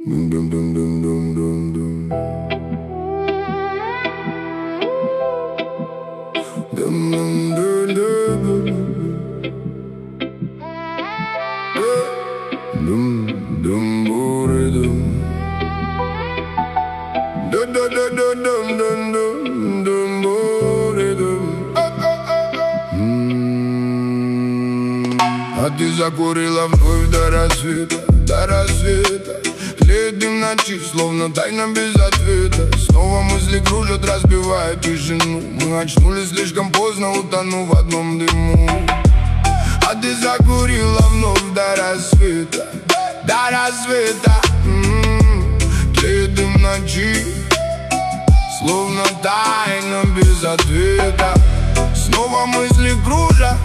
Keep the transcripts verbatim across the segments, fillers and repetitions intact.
А ты закурила вновь до рассвета, до рассвета. Тлеет дым ночи, словно тайна без ответа. Снова мысли кружат, разбивая тишину. Мы очнулись слишком поздно, утонув в одном дыму. А ты закурила вновь до рассвета, до рассвета. М-м-м. Тлеет дым ночи, словно тайна без ответа. Снова мысли кружат,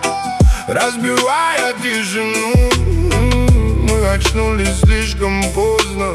разбивая тишину. Мы очнулись слишком поздно,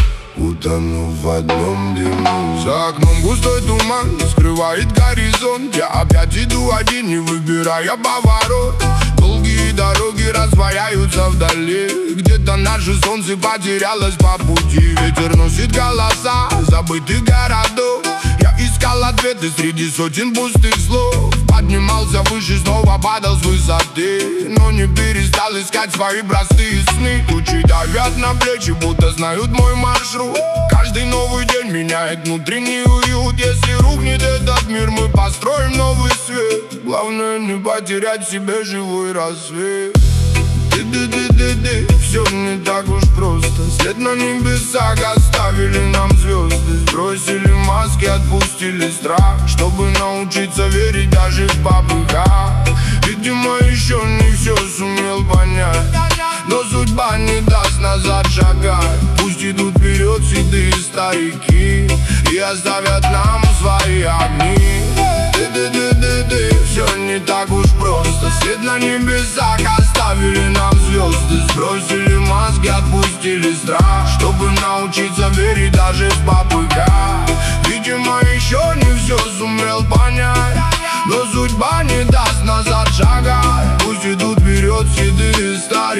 утонув в одном дыму. За окном густой туман скрывает горизонт. Я опять иду один, не выбирая поворот. Долгие дороги раздвояются вдали. Где-то наше солнце потерялось по пути. Ветер носит голоса забытых городов. Я искал ответы среди сотен пустых слов. Поднимался выше, снова падал с высоты, но не перестал искать свои простые сны. Тучи давят на плечи, будто знают мой маршрут. Каждый новый день меняет внутренний уют. Если рухнет этот мир, мы построим новый свет. Главное не потерять в себе живой рассвет. Ты-ты-ты-ты-ты, все не так уж просто. След на небесах оставили нам звезды. Сбросили маски, отпустили страх, чтобы научиться верить даже в попыхах. Видимо, еще не все сумел понять, но судьба не даст назад шагать. Пусть идут вперед седые старики и оставят нам свои огни. Ты-ты-ты-ты-ты, все не так уж просто. Свет на небесах оставили нам звезды. Сбросили маски, отпустили страх, чтобы научиться верить даже в попыхах. Видимо, еще не все сумел понять, но судьба не даст назад шагать. Пусть идут вперед седые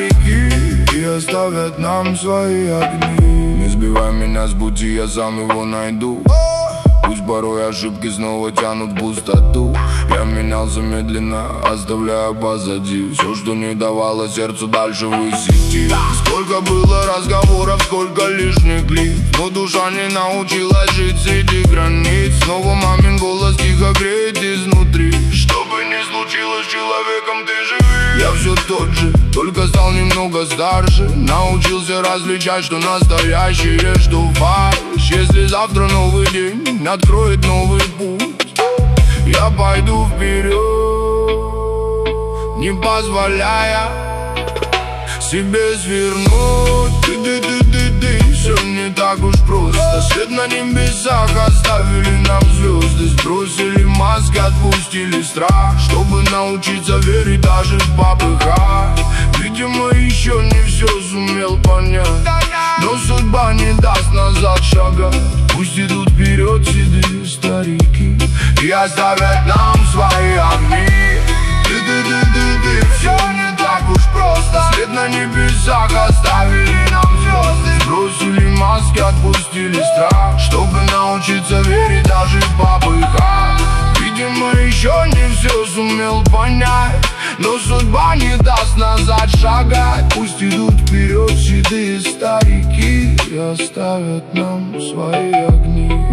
старики и оставят нам свои огни. Не сбивай меня с пути, я сам его найду. Пусть порой ошибки снова тянут в пустоту. Я менялся медленно, оставляя позади все, что не давало сердцу дальше высидеть. Сколько было разговоров, сколько лишних лиц, но душа не научилась жить среди границ. Снова мамин голос тихо греет изнутри. Что бы ни случилось с человеком, ты живи. Я все тот же, только стал немного старше. Научился различать, что настоящее, что фальшь. Если завтра новый день откроет новый путь, я пойду вперед, не позволяя себе свернуть. Ты-ты-ты-ты-ты, все не так уж просто. Свет на небесах оставили нам звезды. Сбросили маски, отпустили страх, чтобы научиться верить даже в попыхах. Видимо, еще не все сумел понять, но судьба не даст назад шагать. Пусть идут вперед седые старики и оставят нам свои огни. Ты-ты-ты-ты-ты, все не так уж просто. Свет на небесах оставили нам звезды. Сбросили маски, отпустили страх, чтобы научиться верить даже в попыхах. Видимо, еще не все сумел понять, но судьба не даст назад шагать. Пусть идут вперед седые старики и оставят нам свои огни.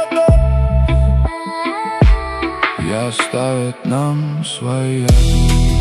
И оставят нам свои огни.